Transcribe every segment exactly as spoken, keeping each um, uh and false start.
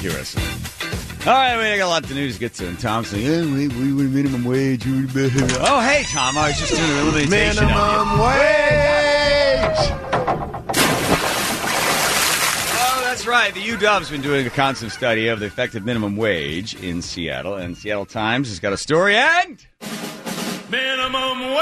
accuracy. All right, we got a lot of news to get to. And Tom's saying, yeah, we, we were minimum wage. Oh, hey, Tom, I was just doing a little imitation Minimum wage! Oh, that's right. The U W's been doing a constant study of the effective minimum wage in Seattle. And Seattle Times has got a story and... Minimum wage!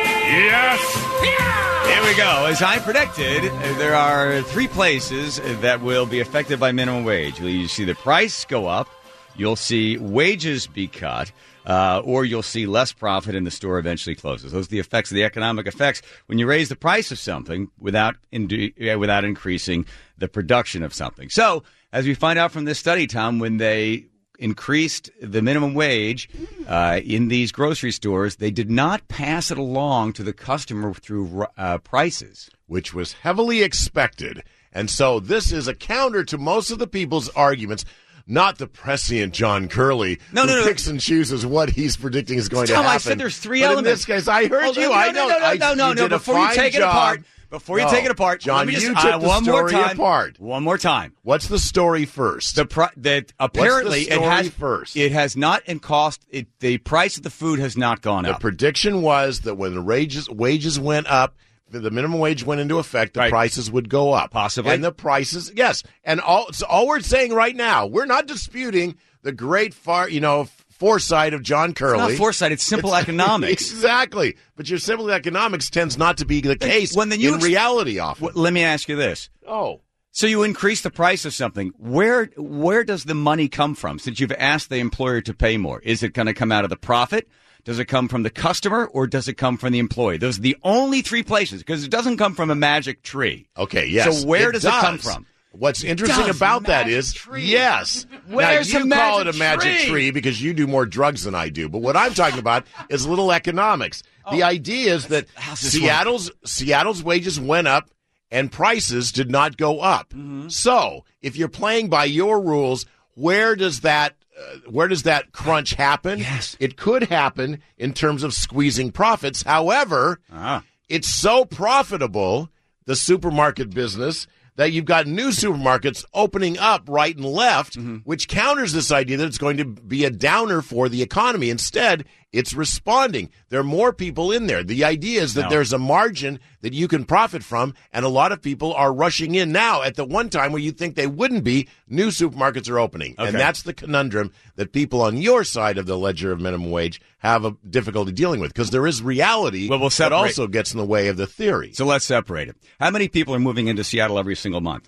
Yes! Yeah! Here we go. As I predicted, there are three places that will be affected by minimum wage. You see the price go up, you'll see wages be cut, uh, or you'll see less profit and the store eventually closes. Those are the effects of the economic effects when you raise the price of something without indu- without increasing the production of something. So, as we find out from this study, Tom, when they increased the minimum wage uh, in these grocery stores, they did not pass it along to the customer through uh, prices. Which was heavily expected. And so this is a counter to most of the people's arguments, not the prescient John Curley, no, who no, no. picks and chooses what he's predicting is going Tom, to happen. I said there's three but elements. In this case, I heard oh, you. No, I no, know. no, no, I, no, no, you no. did a Before you fine take it job. apart, before you no. take it apart, John, let me just, you took uh, the one story more time. apart. One more time. What's the story first? The pri- that apparently What's the story it has first? It has not in cost. It, the price of the food has not gone the up. The prediction was that when the wages wages went up, the minimum wage went into effect, the right. prices would go up. Possibly. And the prices, yes. And all so all we're saying right now, we're not disputing the great far, you know, foresight of John Curley. It's not foresight, it's simple it's, economics. Exactly. But your simple economics tends not to be the case when the you in ex- reality often. W- let me ask you this. Oh. So you increase the price of something. Where where does the money come from? Since you've asked the employer to pay more, is it going to come out of the profit? Does it come from the customer, or does it come from the employee? Those are the only three places, because it doesn't come from a magic tree. Okay, yes. So where it does, does it come from? What's interesting does, about that magic is, tree. yes. Where's now, you the call it magic a magic tree? tree because you do more drugs than I do. But what I'm talking about is little economics. Oh, the idea is that Seattle's work? Seattle's wages went up and prices did not go up. Mm-hmm. So if you're playing by your rules, where does that uh, where does that crunch happen? Yes. It could happen in terms of squeezing profits. However, ah. it's so profitable, the supermarket business, that you've got new supermarkets opening up right and left, mm-hmm. which counters this idea that it's going to be a downer for the economy. Instead, it's responding. There are more people in there. The idea is that no. there's a margin that you can profit from, and a lot of people are rushing in now at the one time where you think they wouldn't be. New supermarkets are opening, okay. and that's the conundrum that people on your side of the ledger of minimum wage have a difficulty dealing with, because there is reality well, we'll that separate. also gets in the way of the theory. So let's separate it. How many people are moving into Seattle every single month?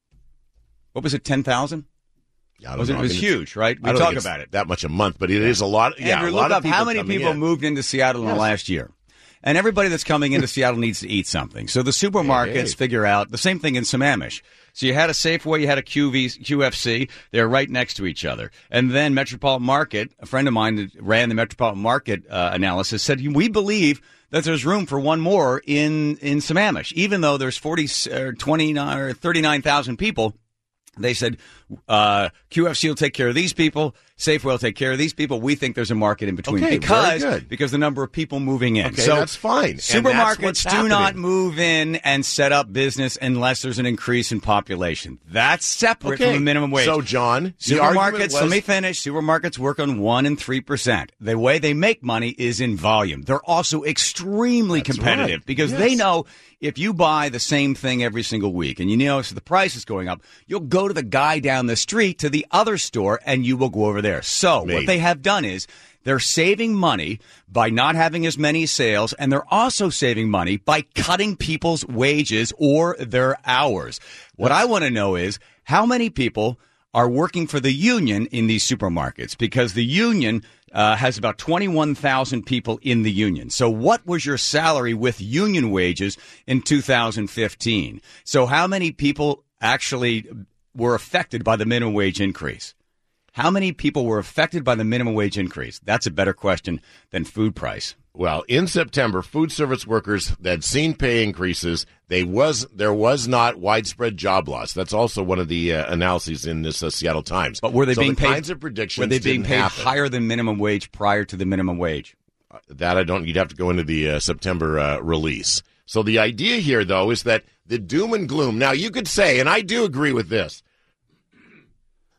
What was it, ten thousand? I Was know. it, it was I mean, huge, right? We I don't talk think it's about it. that much a month, but it yeah. is a lot. Yeah, Andrew, a lot look of up people how many coming people in. moved into Seattle in yes. the last year. And everybody that's coming into Seattle needs to eat something. So the supermarkets hey, hey. figure out the same thing in Sammamish. So you had a Safeway, you had a Q V, Q F C. They're right next to each other. And then Metropolitan Market, a friend of mine that ran the Metropolitan Market uh, analysis, said, we believe that there's room for one more in, in Sammamish. Even though there's forty, or twenty-nine, or thirty-nine thousand people, they said uh, Q F C will take care of these people. Safeway will take care of these people. We think there's a market in between okay, because very good. because the number of people moving in. Okay, so that's fine. Supermarkets that's do not happening. move in and set up business unless there's an increase in population. That's separate Okay. from the minimum wage. So, John, the argument supermarkets. was- Let me finish. Supermarkets work on one and three percent. The way they make money is in volume. They're also extremely That's competitive right. because Yes. they know if you buy the same thing every single week and you know so the price is going up, you'll go to the guy down the street to the other store and you will go over there. So Me. what they have done is they're saving money by not having as many sales, and they're also saving money by cutting people's wages or their hours. What I want to know is how many people are working for the union in these supermarkets, because the union uh, has about twenty-one thousand people in the union. So what was your salary with union wages in two thousand fifteen? So how many people actually were affected by the minimum wage increase? How many people were affected by the minimum wage increase? That's a better question than food price. Well, in September, food service workers that had seen pay increases, they was there was not widespread job loss. That's also one of the uh, analyses in this uh, Seattle Times. But were they so being the paid? kinds of predictions Were they being didn't paid happen. higher than minimum wage prior to the minimum wage? Uh, that I don't. You'd have to go into the uh, September uh, release. So the idea here, though, is that the doom and gloom. Now, you could say, and I do agree with this,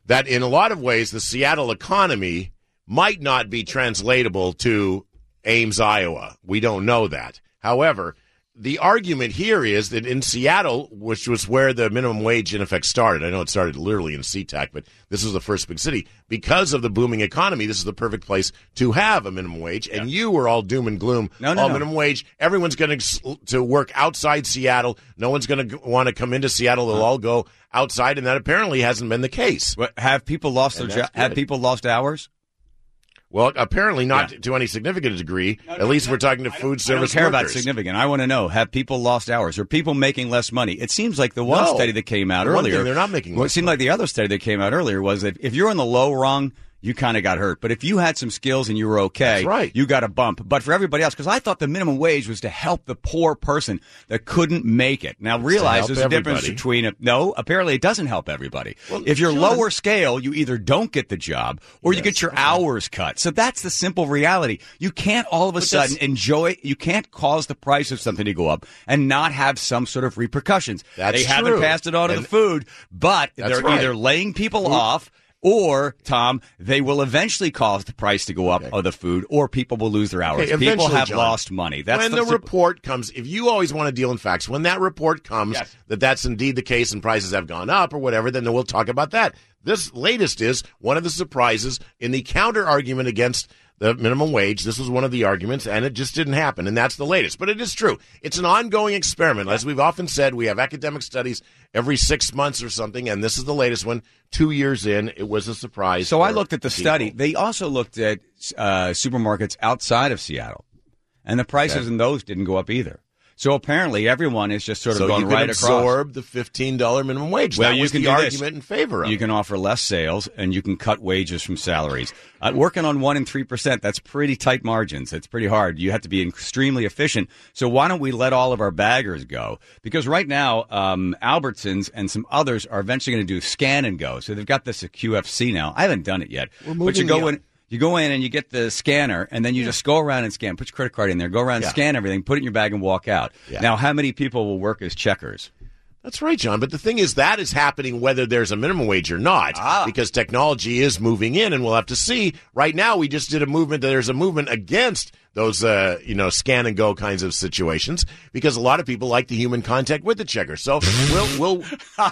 that in a lot of ways the Seattle economy might not be translatable to Ames, Iowa. We don't know that. However, the argument here is that in Seattle, which was where the minimum wage in effect started, I know it started literally in SeaTac, but this was the first big city. Because of the booming economy, this is the perfect place to have a minimum wage. And yeah. you were all doom and gloom. No, no, all no. minimum wage. Everyone's going to to work outside Seattle. No one's going to want to come into Seattle. They'll all go outside, and that apparently hasn't been the case. But have people lost their jo- have people lost hours? Well, apparently not yeah. to any significant degree. No, no, At least no, we're talking to I food service I don't care workers. about significant. I want to know, have people lost hours? Are people making less money? It seems like the one No. study that came out The one earlier. thing, they're not making Well, it less seemed money. like the other study that came out earlier was that if you're in the low rung, you kind of got hurt. But if you had some skills and you were okay, That's right. you got a bump. But for everybody else, because I thought the minimum wage was to help the poor person that couldn't make it. Now realize help there's a difference everybody. between, a, no, apparently it doesn't help everybody. Well, if you're John- lower scale, you either don't get the job or you Yes, get your okay. hours cut. So that's the simple reality. You can't all of a But sudden that's- enjoy, you can't cause the price of something to go up and not have some sort of repercussions. That's they haven't true. passed it on to And- the food, but That's they're right. either laying people off or, Tom, they will eventually cause the price to go up Okay. of the food, or people will lose their hours. Okay, people eventually, have John, lost money. That's when the, report comes, if you always want to deal in facts, when that report comes Yes. that that's indeed the case and prices have gone up or whatever, then we'll talk about that. This latest is one of the surprises in the counter argument against the minimum wage. This was one of the arguments, and it just didn't happen, and that's the latest. But it is true. It's an ongoing experiment. As we've often said, we have academic studies every six months or something, and this is the latest one. Two years in, it was a surprise. So I for looked at the people. study. They also looked at uh, supermarkets outside of Seattle, and the prices Okay. in those didn't go up either. So apparently, everyone is just sort of So going you can right across. absorb the fifteen dollars minimum wage. Well, that you was can the do this. argument in favor of You it. can offer less sales, and you can cut wages from salaries. Uh, working on one and three percent, that's pretty tight margins. It's pretty hard. You have to be extremely efficient. So why don't we let all of our baggers go? Because right now, um, Albertsons and some others are eventually going to do scan and go. So they've got this at Q F C now. I haven't done it yet, We're but you moving go the- in. You go in and you get the scanner, and then you just go around and scan. Put your credit card in there. Go around and Yeah. scan everything. Put it in your bag and walk out. Yeah. Now, how many people will work as checkers? That's right, John. But the thing is, that is happening whether there's a minimum wage or not, Ah. because technology is moving in, and we'll have to see. Right now, we just did a movement. There's a movement against those, uh, you know, scan and go kinds of situations, because a lot of people like the human contact with the checker. So we'll, we'll.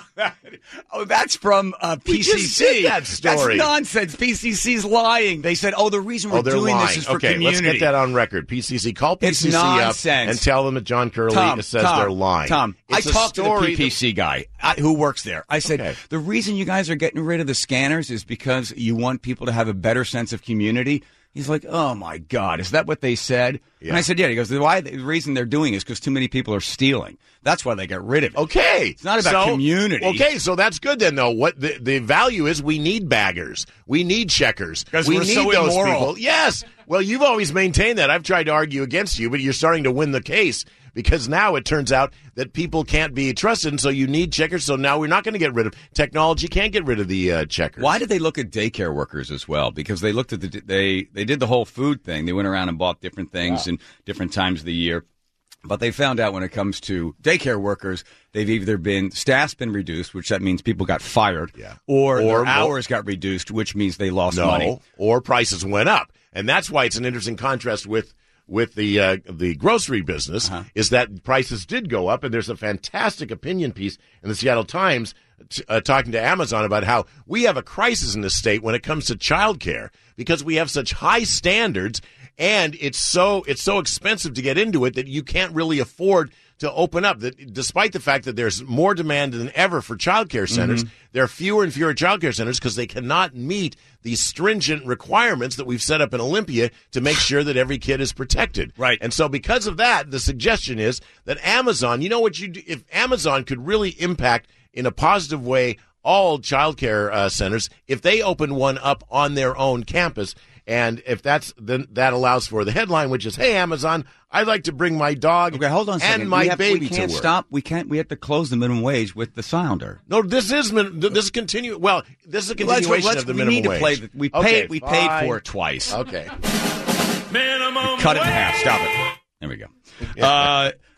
Oh, that's from uh, We P C C. just did that story. That's nonsense. P C C's lying. They said, "Oh, the reason we're Oh, they're doing lying. this is for okay, community." let's get that on record. P C C, call P C C It's up nonsense. and tell them that John Curley Tom, says Tom, they're lying. Tom, It's I a talked to the story P P C guy I, who works there. I said, Okay. the reason you guys are getting rid of the scanners is because you want people to have a better sense of community. He's like, oh, my God, is that what they said? Yeah. And I said, yeah. He goes, the, why, the reason they're doing it is because too many people are stealing. That's why they get rid of it. Okay. It's not about So- community. Okay, so that's good then, though. What the, the value is, we need baggers. We need checkers. 'Cause we we're need so those immoral. people. Yes. Well, you've always maintained that. I've tried to argue against you, but you're starting to win the case, because now it turns out that people can't be trusted, and so you need checkers. So now we're not going to get rid of technology. Can't get rid of the uh, checkers. Why did they look at daycare workers as well? Because they looked at the they they did the whole food thing. They went around and bought different things in different times of the year. But they found out when it comes to daycare workers, they've either been staff's been reduced, which that means people got fired, Yeah. or, Or their mo- hours got reduced, which means they lost No, money. or prices went up, and that's why it's an interesting contrast with with the uh, the grocery business. Uh-huh. Is that prices did go up, and there's a fantastic opinion piece in the Seattle Times t- uh, talking to Amazon about how we have a crisis in this state when it comes to childcare, because we have such high standards, and it's so it's so expensive to get into it that you can't really afford to open up. That despite the fact that there's more demand than ever for childcare centers, Mm-hmm. there are fewer and fewer childcare centers because they cannot meet these stringent requirements that we've set up in Olympia to make sure that every kid is protected. Right. And so because of that, the suggestion is that Amazon, you know what you do, if Amazon could really impact in a positive way all childcare uh, centers, if they open one up on their own campus. And if that's, then that allows for the headline, which is, hey, Amazon, I'd like to bring my dog Okay, hold on a second. and my we have, baby we can't to work. stop. We can't. We have to close the minimum wage with the sounder. No, this is min- this is continue. Well, this is a Let's- continuation let's- of the we minimum need to wage. play. The, we Okay, paid. We fine. paid for it twice. Minimum Okay. Cut it in wage. half. Stop it. There we go. Uh,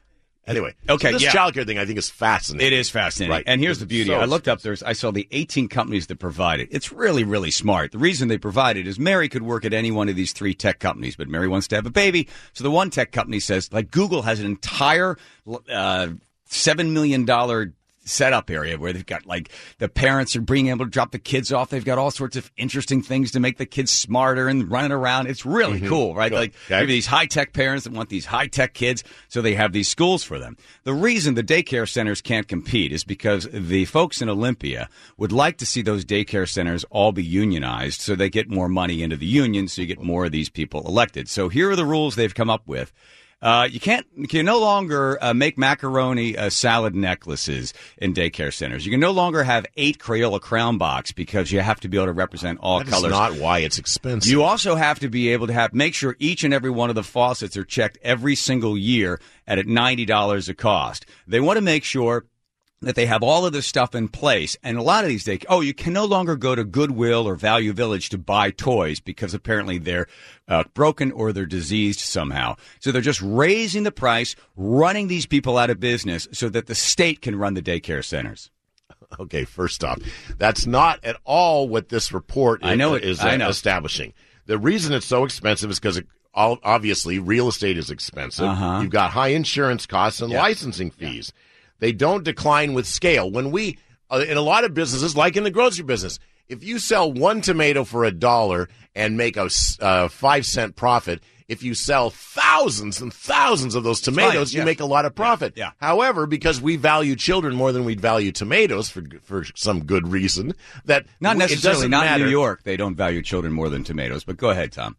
Anyway, Okay, so this yeah. childcare thing I think is fascinating. It is fascinating. Right. And here's the beauty. So I looked up, there's, I saw the eighteen companies that provide it. It's really, really smart. The reason they provide it is Mary could work at any one of these three tech companies, but Mary wants to have a baby. So the one tech company says, like Google has an entire uh, seven million dollars setup area where they've got like the parents are being able to drop the kids off. They've got all sorts of interesting things to make the kids smarter and running around. It's really Mm-hmm. cool, right? Cool. Like Okay. maybe these high tech parents that want these high tech kids, so they have these schools for them. The reason the daycare centers can't compete is because the folks in Olympia would like to see those daycare centers all be unionized so they get more money into the union, so you get more of these people elected. So here are the rules they've come up with. Uh, you can't, you can no longer uh, make macaroni uh, salad necklaces in daycare centers. You can no longer have eight Crayola crown box because you have to be able to represent all That's colors. not why it's expensive. You also have to be able to have make sure each and every one of the faucets are checked every single year at at ninety dollars a cost. They want to make sure that they have all of this stuff in place. And a lot of these days, oh, you can no longer go to Goodwill or Value Village to buy toys because apparently they're uh, broken or they're diseased somehow. So they're just raising the price, running these people out of business so that the state can run the daycare centers. Okay, first off, that's not at all what this report is, I know it- is I uh, know. establishing. The reason it's so expensive is because obviously real estate is expensive. Uh-huh. You've got high insurance costs and Yeah. licensing fees. They don't decline with scale. When we, uh, in a lot of businesses, like in the grocery business, if you sell one tomato for a dollar and make a s- uh, five cent profit, if you sell thousands and thousands of those tomatoes, fine, you yeah. make a lot of profit. Yeah. However, because we value children more than we value tomatoes for for some good reason, that Not it necessarily, doesn't not matter. in New York. They don't value children more than tomatoes. But go ahead, Tom.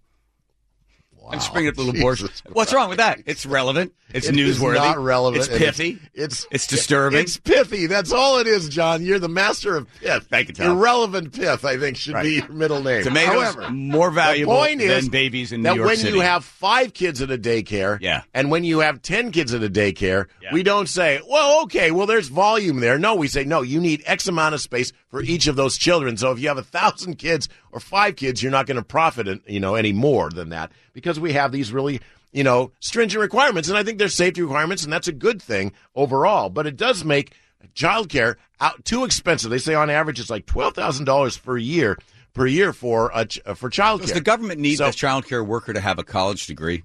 I'm just bringing up the little portion. Jesus What's wrong with that? It's relevant. It's It is newsworthy. not relevant. It's and pithy. It's It's disturbing. It's pithy. That's all it is, John. You're the master of pith. Thank you, Tom. Irrelevant pith, I think, should Right. be your middle name. Tomatoes However, more valuable the point than is babies in that New York when City. you have five kids at a daycare, Yeah. and when you have ten kids at a daycare, Yeah. we don't say, well, okay, well, there's volume there. No, we say, no, you need X amount of space for each of those children. So if you have a thousand kids or five kids, you're not going to profit, you know, any more than that because we have these really, you know, stringent requirements. And I think there's safety requirements, and that's a good thing overall. But it does make childcare out too expensive. They say on average it's like twelve thousand dollars per year per year for a, ch- for childcare. Does the government need So- a child care worker to have a college degree?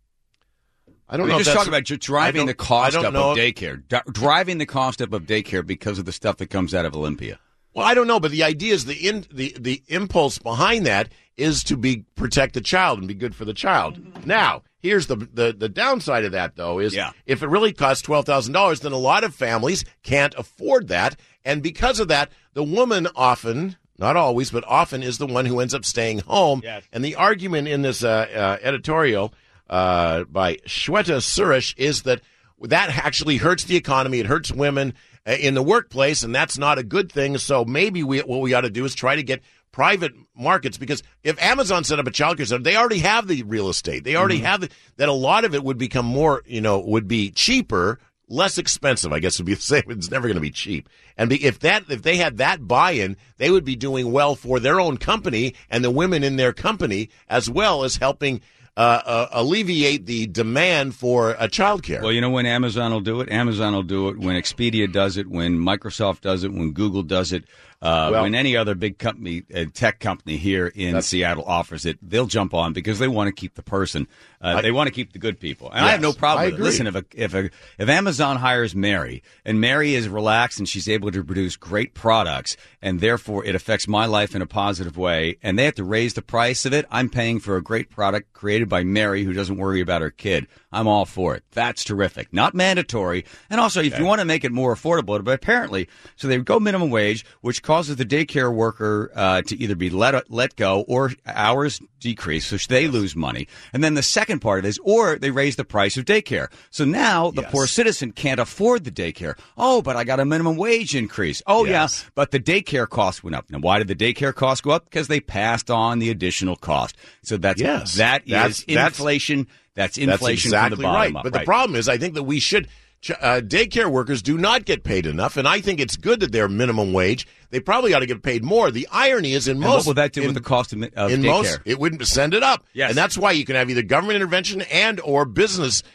I don't We know. if just that's- talk about ju- I driving don't- the cost I don't up know of if- daycare. D- driving the cost up of daycare because of the stuff that comes out of Olympia. Well, I don't know, but the idea is the in, the the impulse behind that is to be protect the child and be good for the child. Now, here's the the, the downside of that, though, is Yeah. if it really costs twelve thousand dollars, then a lot of families can't afford that, and because of that, the woman often. Not always, but often is the one who ends up staying home. Yes. And the argument in this uh, uh, editorial uh, by Shweta Suresh is that that actually hurts the economy. It hurts women uh, in the workplace, and that's not a good thing. So maybe we, what we ought to do is try to get private markets, because if Amazon set up a childcare center, they already have the real estate. They already have the, that. A lot of it would become more, you know, would be cheaper, less expensive. I guess would be the same. It's never going to be cheap. And be, if that, if they had that buy-in, they would be doing well for their own company and the women in their company, as well as helping uh, uh, alleviate the demand for a childcare. Well, you know when Amazon will do it? Amazon will do it when Expedia does it, when Microsoft does it, when Google does it, uh, Well- when any other big company, uh, tech company here in Seattle offers it, they'll jump on because they want to keep the person. Uh, I- they want to keep the good people. And I have no Yes, problem I with it. agree. Listen, if, a, if, a, if Amazon hires Mary, and Mary is relaxed and she's able to produce great products, and therefore it affects my life in a positive way, and they have to raise the price of it, I'm paying for a great product created by Mary who doesn't worry about her kid. I'm all for it. That's terrific. Not mandatory. And also, if you want to make it more affordable, but apparently, so they go minimum wage, which causes the daycare worker uh, to either be let let go or hours decrease, so they lose money. And then the second part of it is, or they raise the price of daycare. So now the Yes. poor citizen can't afford the daycare. Oh, but I got a minimum wage increase. Oh, Yes. yeah, but the daycare cost went up. Now, why did the daycare cost go up? Because they passed on the additional cost. So that's Yes. that is That's- that's- inflation. That's That's inflation exactly from the bottom right. up. But right. the problem is, I think that we should. ch- Uh, daycare workers do not get paid enough, and I think it's good that they're minimum wage. They probably ought to get paid more. The irony is, in And most, what would that do in, with the cost of, of in daycare? most, it wouldn't send it up. Yes. And that's why you can have either government intervention and or business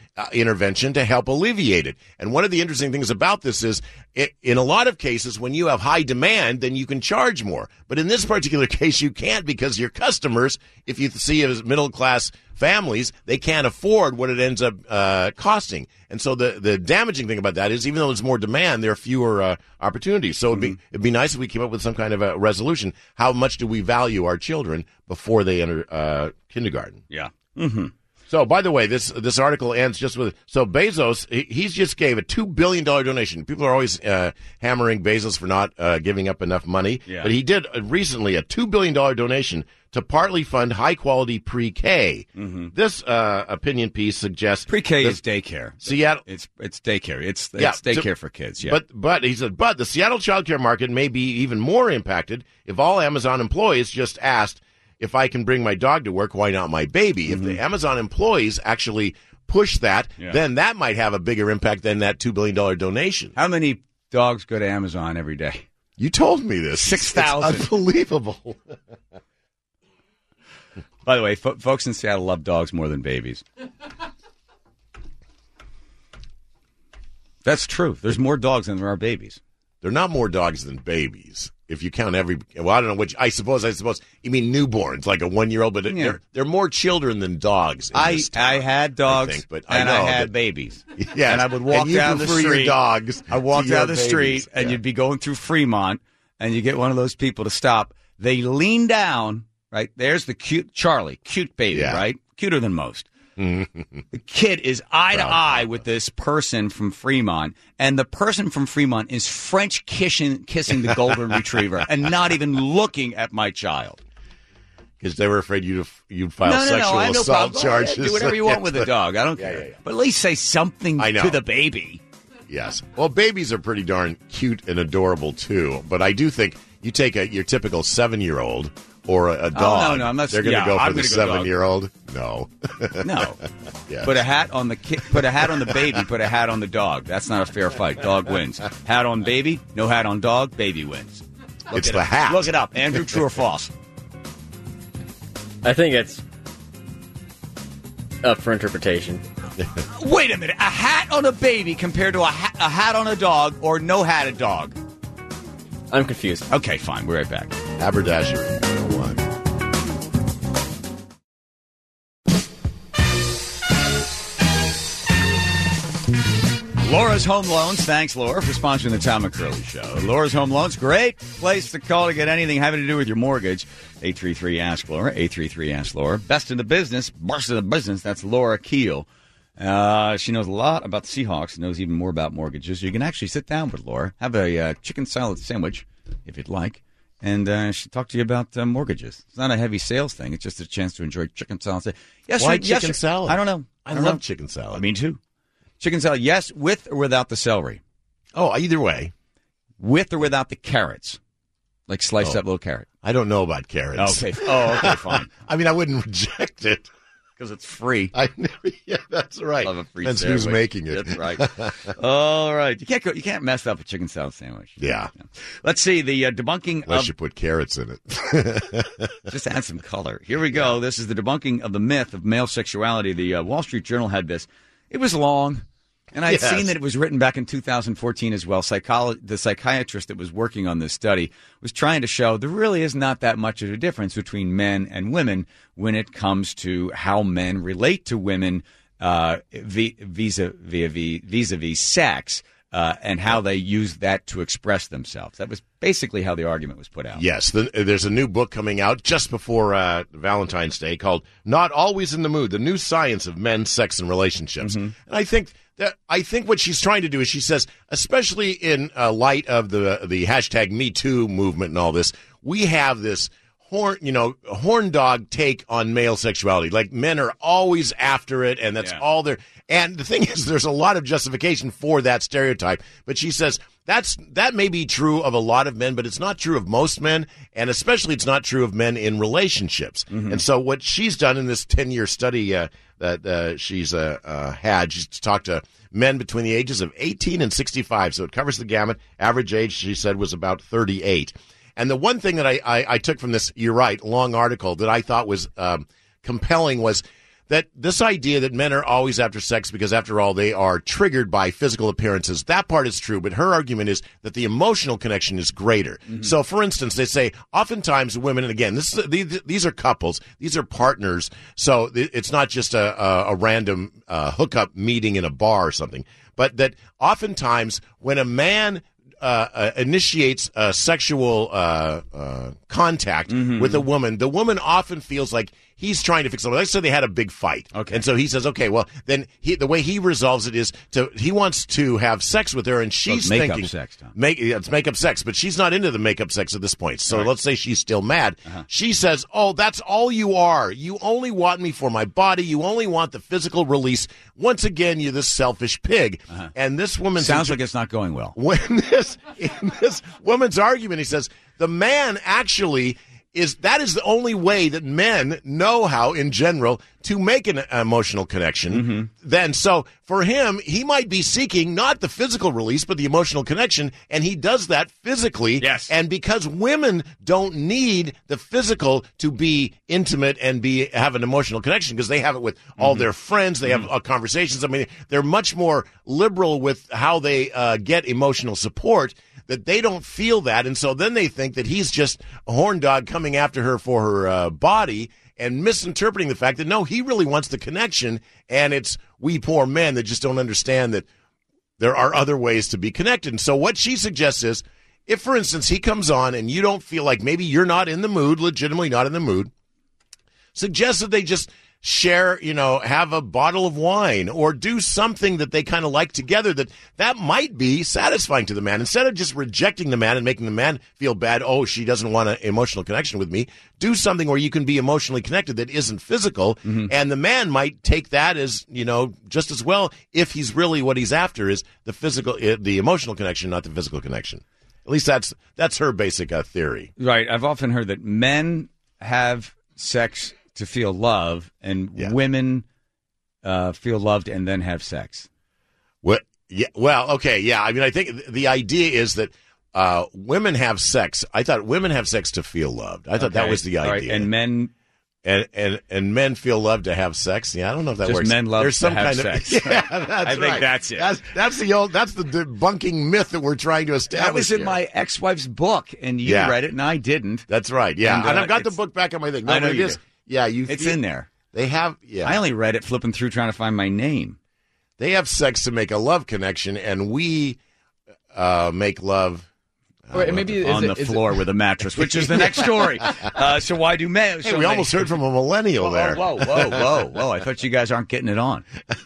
uh, intervention to help alleviate it. And one of the interesting things about this is, it, in a lot of cases, when you have high demand, then you can charge more. But in this particular case, you can't, because your customers, if you see it as middle-class families, they can't afford what it ends up uh, costing. And so the, the damaging thing about that is, even though there's more demand, there are fewer uh, opportunities. So it'd be, it'd be nice if we came up with some kind of a resolution. How much do we value our children before they enter uh, kindergarten? Yeah. Mm-hmm. So, by the way, this this article ends just with, so Bezos, he, he's just gave a two billion dollars donation. People are always uh, hammering Bezos for not uh, giving up enough money. Yeah. But he did uh, recently a two billion dollars donation to partly fund high-quality pre-K. Mm-hmm. This uh, opinion piece suggests... Pre-K is daycare. Seattle... It's it's daycare. It's, it's yeah, daycare to, for kids, yeah. But, but, he said, but the Seattle child care market may be even more impacted if all Amazon employees just asked, if I can bring my dog to work, why not my baby? Mm-hmm. If the Amazon employees actually push that, yeah. then that might have a bigger impact than that two billion dollars donation. How many dogs go to Amazon every day? You told me this. six thousand. It's unbelievable. By the way, fo- folks in Seattle love dogs more than babies. That's true. There's more dogs than there are babies. There are not more dogs than babies. If you count every, well, I don't know which. I suppose, I suppose you mean newborns, like a one-year-old. But yeah. they're they're more children than dogs. In I this town, I had dogs, I think, but and I, know I had that, babies. Yeah, and I would walk and you down the prefer street. Your dogs. I walk down the babies. street, and yeah. you'd be going through Fremont, and you get one of those people to stop. They lean down. Right there's the cute Charlie, cute baby, yeah. right? Cuter than most. The kid is eye to eye with this person from Fremont, and the person from Fremont is French kissing, kissing the golden retriever and not even looking at my child. Because they were afraid you'd, you'd file no, no, sexual no, I no assault problem. charges. Do whatever you want with the dog. I don't yeah, care. Yeah, yeah. But at least say something I know. to the baby. Yes. Well, babies are pretty darn cute and adorable, too. But I do think you take a your typical seven-year-old or a, a dog. Oh, no, no, I'm not. They're going to yeah, go for I'm the go seven-year-old? No. No. Yes. Put a hat on the ki- put a hat on the baby, put a hat on the dog. That's not a fair fight. Dog wins. Hat on baby, no hat on dog, baby wins. Look It's it the up. hat. Look it up. Andrew, true or false? I think it's up for interpretation. Wait a minute. A hat on a baby compared to a, ha- a hat on a dog or no hat a dog? I'm confused. Okay, fine. We're right back. Haberdashery. one oh one. Laura's Home Loans. Thanks, Laura, for sponsoring the Tom McCurley Show. Laura's Home Loans, great place to call to get anything having to do with your mortgage. eight three three ask Laura, eight three three ask Laura. Best in the business, best in the business, that's Laura Keel. Uh, she knows a lot about the Seahawks, knows even more about mortgages. You can actually sit down with Laura, have a uh, chicken salad sandwich, if you'd like, and uh, she'll talk to you about uh, mortgages. It's not a heavy sales thing. It's just a chance to enjoy chicken salad. Yes, Why yes, chicken yes, salad? I don't know. I, I don't love know. chicken salad. Me too. Chicken salad, yes, with or without the celery. Oh, either way. With or without the carrots. Like sliced Oh. up little carrot. I don't know about carrots. Okay. Oh, okay, fine. I mean, I wouldn't reject it. Because it's free. I never, yeah, that's right. Love a free That's sandwich. who's making it. That's right. All right. You can't go. You can't mess up a chicken salad sandwich. Yeah. Let's see the uh, debunking Unless of. you put carrots in it. Just add some color. Here we go. This is the debunking of the myth of male sexuality. The uh, Wall Street Journal had this. It was long. And I'd Yes. seen that it was written back in two thousand fourteen as well. Psycholo- the psychiatrist that was working on this study was trying to show there really is not that much of a difference between men and women when it comes to how men relate to women uh, vis- vis-a-vis, vis-a-vis sex uh, and how they use that to express themselves. That was basically how the argument was put out. Yes, the, there's a new book coming out just before uh, Valentine's Day called "Not Always in the Mood: The New Science of Men, Sex, and Relationships." Mm-hmm. And I think that I think what she's trying to do is she says, especially in uh, light of the the hashtag Me Too movement and all this, we have this horn, you know, horn dog take on male sexuality. Like men are always after it, and that's Yeah. all they're. And the thing is, there's a lot of justification for that stereotype. But she says that's that may be true of a lot of men, but it's not true of most men, and especially it's not true of men in relationships. Mm-hmm. And so what she's done in this ten-year study uh, that uh, she's uh, uh, had, she's talked to men between the ages of eighteen and sixty-five, so it covers the gamut. Average age, she said, was about thirty-eight. And the one thing that I, I, I took from this, you're right, long article that I thought was um, compelling was that this idea that men are always after sex because, after all, they are triggered by physical appearances, that part is true. But her argument is that the emotional connection is greater. Mm-hmm. So, for instance, they say oftentimes women, and again, this is, these, these are couples, these are partners. So it's not just a, a, a random uh, hookup meeting in a bar or something, but that oftentimes when a man Uh, uh, initiates uh, sexual uh, uh, contact mm-hmm. with a woman, the woman often feels like he's trying to fix something. Let's say they had a big fight. Okay. And so he says, okay, well, then he, the way he resolves it is to he wants to have sex with her, and she's so make-up thinking. sex, Tom. Make, it's make-up sex, but she's not into the make-up sex at this point. So right. let's say she's still mad. Uh-huh. She says, oh, that's all you are. You only want me for my body. You only want the physical release. Once again, you're this selfish pig. Uh-huh. And this woman sounds like it's not going well. When this, in this woman's argument, he says, the man actually is, that is the only way that men know how, in general, to make an emotional connection. Mm-hmm. Then, so for him, he might be seeking not the physical release, but the emotional connection, and he does that physically. Yes. And because women don't need the physical to be intimate and be have an emotional connection, because they have it with all mm-hmm. their friends, they have mm-hmm. uh, conversations. I mean, they're much more liberal with how they uh, get emotional support, that they don't feel that, and so then they think that he's just a horn dog coming after her for her uh, body, and misinterpreting the fact that, no, he really wants the connection, and it's we poor men that just don't understand that there are other ways to be connected. And so what she suggests is, if, for instance, he comes on and you don't feel like maybe you're not in the mood, legitimately not in the mood, suggest that they just share, you know, have a bottle of wine or do something that they kind of like together, that that might be satisfying to the man. Instead of just rejecting the man and making the man feel bad, oh, she doesn't want an emotional connection with me, do something where you can be emotionally connected that isn't physical. Mm-hmm. And the man might take that as, you know, just as well, if he's really what he's after is the physical, the emotional connection, not the physical connection. At least that's that's her basic uh, theory. Right. I've often heard that men have sex to feel love, and yeah. women uh, feel loved and then have sex. What? Yeah. Well, okay. Yeah. I mean, I think the idea is that uh, women have sex. I thought women have sex to feel loved. I thought okay. that was the idea. Right. And men. And, and and men feel love to have sex. Yeah, I don't know if that Just works. men love There's to some have kind sex. Of, yeah, that's I think right. that's it. That's, that's the old. That's the debunking myth that we're trying to establish. That was in here. my ex-wife's book, and you Yeah. read it, and I didn't. That's right. Yeah, And, and, uh, I've got the it's- book back on my thing. No, I know but it you is. do. Yeah, you. It's feel- in there. They have. Yeah, I only read it flipping through trying to find my name. they have sex to make a love connection, and we uh, make love. Wait, and maybe is on it- the is it- floor with a mattress, which is the next story. Uh, so why do men? Hey, so we many- almost heard from a millennial Whoa, there. Whoa, whoa, whoa, whoa! I thought you guys aren't getting it on.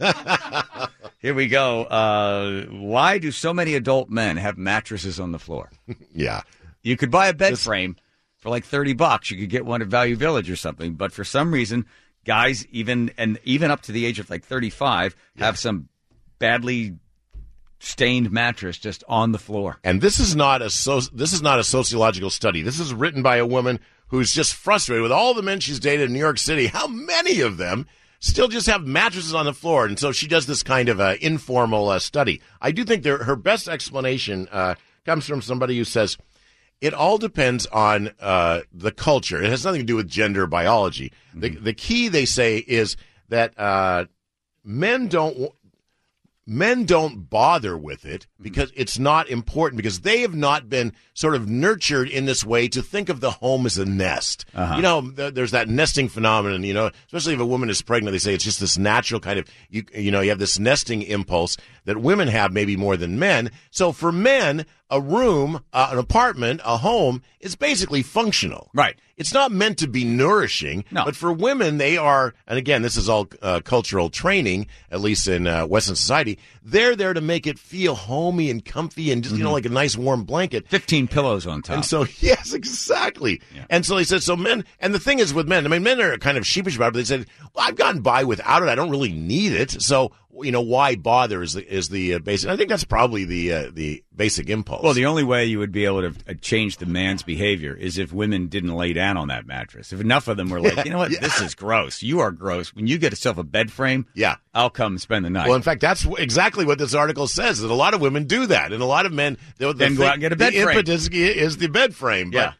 Here we go. Uh, why do so many adult men have mattresses on the floor? Yeah. You could buy a bed frame for like thirty bucks. You could get one at Value Village or something. But for some reason, guys, even and even up to the age of like thirty-five, Yeah. have some badly stained mattress just on the floor. And this is not a so, this is not a sociological study. This is written by a woman who's just frustrated with all the men she's dated in New York City. How many of them still just have mattresses on the floor? And so she does this kind of uh, informal uh, study. I do think there, her best explanation uh, comes from somebody who says it all depends on uh, the culture. It has nothing to do with gender or biology. Mm-hmm. The, the key, they say, is that uh, men don't men don't bother with it because it's not important, because they have not been sort of nurtured in this way to think of the home as a nest. Uh-huh. You know, th- there's that nesting phenomenon, you know, especially if a woman is pregnant, they say it's just this natural kind of, you, you know, you have this nesting impulse that women have maybe more than men. So for men, a room, uh, an apartment, a home is basically functional. Right. It's not meant to be nourishing, No. but for women, they are, and again, this is all uh, cultural training, at least in uh, Western society, they're there to make it feel homey and comfy and just, you know, like a nice warm blanket. Fifteen pillows on top. And so, yes, exactly. Yeah. And so they said, so men, and the thing is with men, I mean, men are kind of sheepish about it, but they said, well, I've gotten by without it. I don't really need it. So, you know, why bother is the, is the uh, basic, I think that's probably the, uh, the basic impulse. Well, the only way you would be able to uh, change the man's behavior is if women didn't lay down on that mattress. If enough of them were like, you know what, Yeah. this is gross. You are gross. When you get yourself a bed frame, Yeah. I'll come spend the night. Well, in fact, that's w- exactly what this article says, that a lot of women do that. And a lot of men, the, the Then go thing- out and get a bed the frame. impetus is the bed frame. But, Yeah.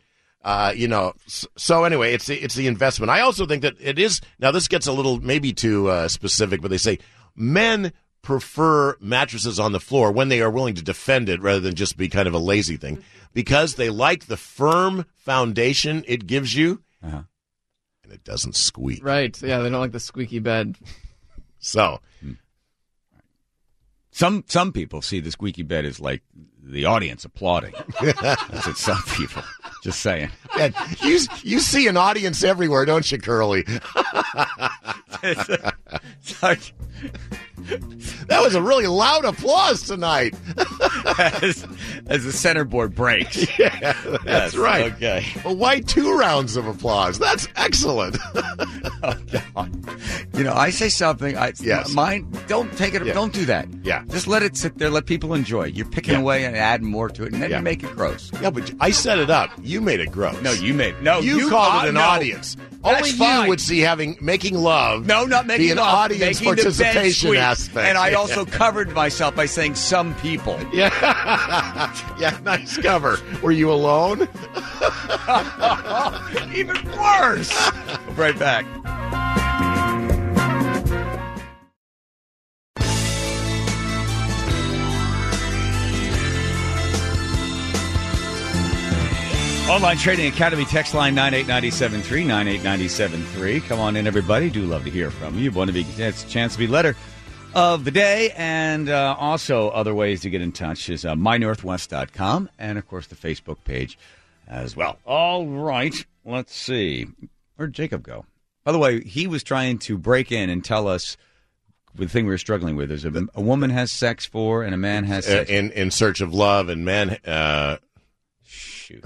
Uh, you know, so anyway, it's the, it's the investment. I also think that it is, now this gets a little maybe too uh, specific, but they say men prefer mattresses on the floor when they are willing to defend it rather than just be kind of a lazy thing because they like the firm foundation it gives you uh-huh. and it doesn't squeak. Right. Yeah, they don't like the squeaky bed. So. Some some people see the squeaky bed as like the audience applauding. That's what some people. Just saying. Yeah, you you see an audience everywhere, don't you, Curly? That was a really loud applause tonight. as, as the centerboard breaks. Yeah, that's yes, right. Okay. Well, why two rounds of applause? That's excellent. Oh, God. You know, I say something. I, yes. Mine. Don't take it. Yeah. Don't do that. Yeah. Just let it sit there. Let people enjoy. You're picking yeah. away and adding more to it, and then yeah. you make it gross. Yeah, but I set it up. You made it gross. No, you made no. You, you called uh, it an no. audience. That's Only fine. you would see having making love. No, not making be an love. audience making participation the bed aspect. And I also covered myself by saying some people. Yeah, yeah, nice cover. Were you alone? Even worse. We'll be right back. Online Trading Academy text line nine eight nine seven three, nine eight nine seven three. Come on in, everybody. Do love to hear from you. Want to be it's a chance to be letter of the day, and uh, also other ways to get in touch is uh, my northwest dot com and, of course, the Facebook page as well. All right. Let's see. Where'd Jacob go? By the way, he was trying to break in and tell us the thing we were struggling with is a, a woman has sex for and a man has sex in in search of love, and men. Uh... Shoot.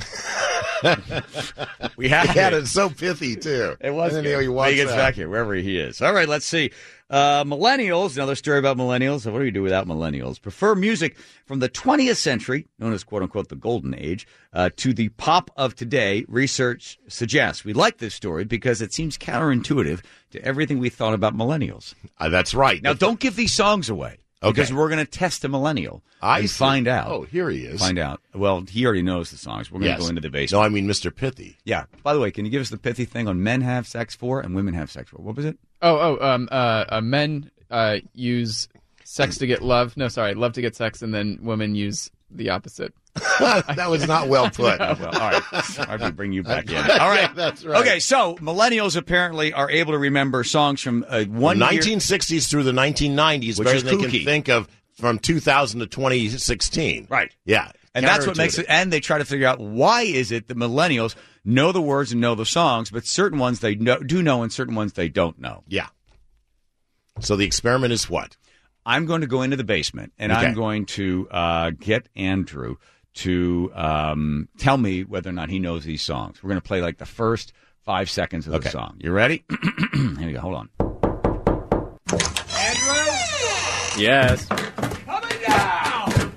we had, had it. it so pithy too. It was. And good. then he, he gets back here wherever he is. All right, let's see. Uh, millennials. Another story about millennials. So what do you do without millennials? Prefer music from the twentieth century, known as "quote unquote" the golden age, uh, to the pop of today. Research suggests we like this story because it seems counterintuitive to everything we thought about millennials. Uh, that's right. Now, that's don't give these songs away. Okay. Because we're going to test a millennial I and see. find out. Oh, here he is. Find out. Well, he already knows the songs. We're going to yes. go into the basement. No, I mean Mister Pithy. Yeah. By the way, can you give us the pithy thing on men have sex for and women have sex for? What was it? Oh, oh, um, uh, uh men uh, use sex to get love. No, sorry, love to get sex, and then women use the opposite. That was not well put. Well, all right. I have to bring you back in. All right. Yeah, that's right. Okay, so millennials apparently are able to remember songs from uh, one From nineteen sixties through the nineteen nineties, Which better is than they kooky. can think of from two thousand to twenty sixteen. Right. Yeah. And that's what makes it. And they try to figure out why is it that millennials know the words and know the songs, but certain ones they know, do know and certain ones they don't know. Yeah. So the experiment is what? I'm going to go into the basement, and Okay. I'm going to uh, get Andrew to um, tell me whether or not he knows these songs. We're going to play like the first five seconds of the Okay. song. You ready? Here we go. Hold on. Andrew, Yes. coming down.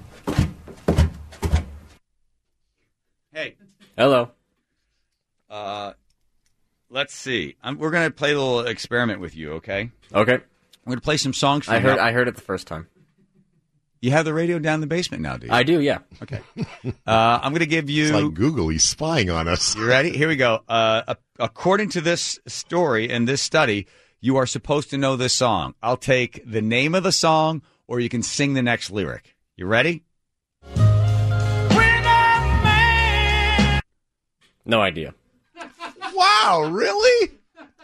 Hey, Hello. uh, let's see. I'm, we're going to play a little experiment with you. Okay? Okay. We're going to play some songs. From I heard. you. I heard it the first time. You have the radio down in the basement now, do you? I do. Yeah. Okay. Uh, I'm going to give you. It's like Google. He's spying on us. You ready? Here we go. Uh, a- according to this story and this study, you are supposed to know this song. I'll take the name of the song, or you can sing the next lyric. You ready? No idea. Wow, really?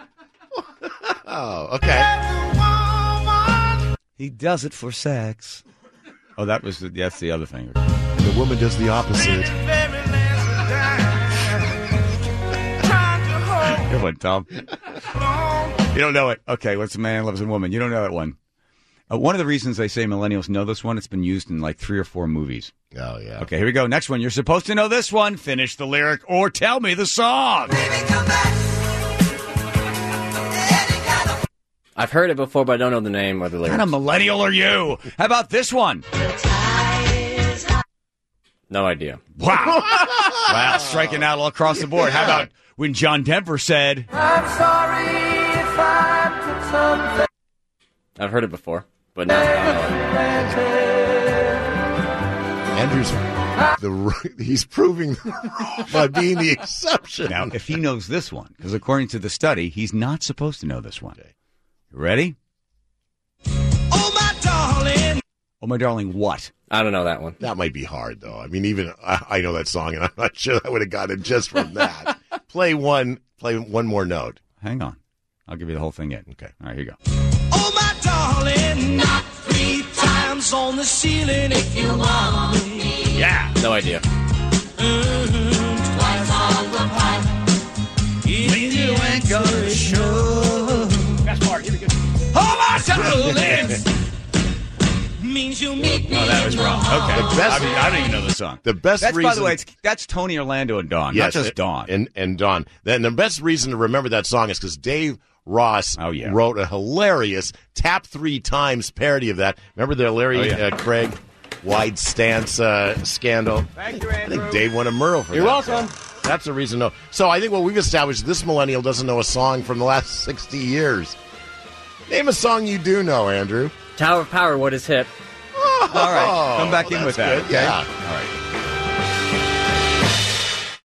Oh, okay. He does it for sex. Oh, that was the, that's the other thing. The woman does the opposite. Good one, Tom. You don't know it. Okay, what's a man loves a woman? You don't know that one. Uh, one of the reasons they say millennials know this one, it's been used in like three or four movies. Oh, yeah. Okay, here we go. Next one. You're supposed to know this one. Finish the lyric or tell me the song. I've heard it before, but I don't know the name or the What lyrics. kind of millennial are you? How about this one? No idea. Wow. Wow, striking out all across the board. How about when John Denver said, I'm sorry if I took something I've heard it before, but not. Andrew's The, he's proving the rule by being the exception. Now, if he knows this one, because according to the study, he's not supposed to know this one. You ready? Oh, my darling. Oh, my darling, what? I don't know that one. That might be hard, though. I mean, even I, I know that song, and I'm not sure I would have gotten it just from that. play one. Play one more note. Hang on. I'll give you the whole thing in. Okay. All right, here you go. Oh, my darling. Knock three times on the ceiling if you want me. Yeah. No idea. Twice on the pipe. If you ain't gonna show. Fast part. Here we go. Oh, my darling. Means you meet me. Oh, that was wrong. Okay. The best- I, mean, I don't even know the song. The best That's, reason, by the way, it's, that's Tony Orlando and Dawn, yes, not just Dawn. and and Dawn. Then the best reason to remember that song is because Dave Ross Oh, yeah. wrote a hilarious "Tap Three Times" parody of that. Remember the Larry Oh, yeah. uh, Craig wide stance uh, scandal? Thank you, I Andrew. think Dave won a Merle for You're that. welcome. That's the reason. No. So I think what we've established: this millennial doesn't know a song from the last sixty years. Name a song you do know, Andrew. Tower of Power, what is hip? All right. Come back Oh, in with that's that. good. Yeah. All right.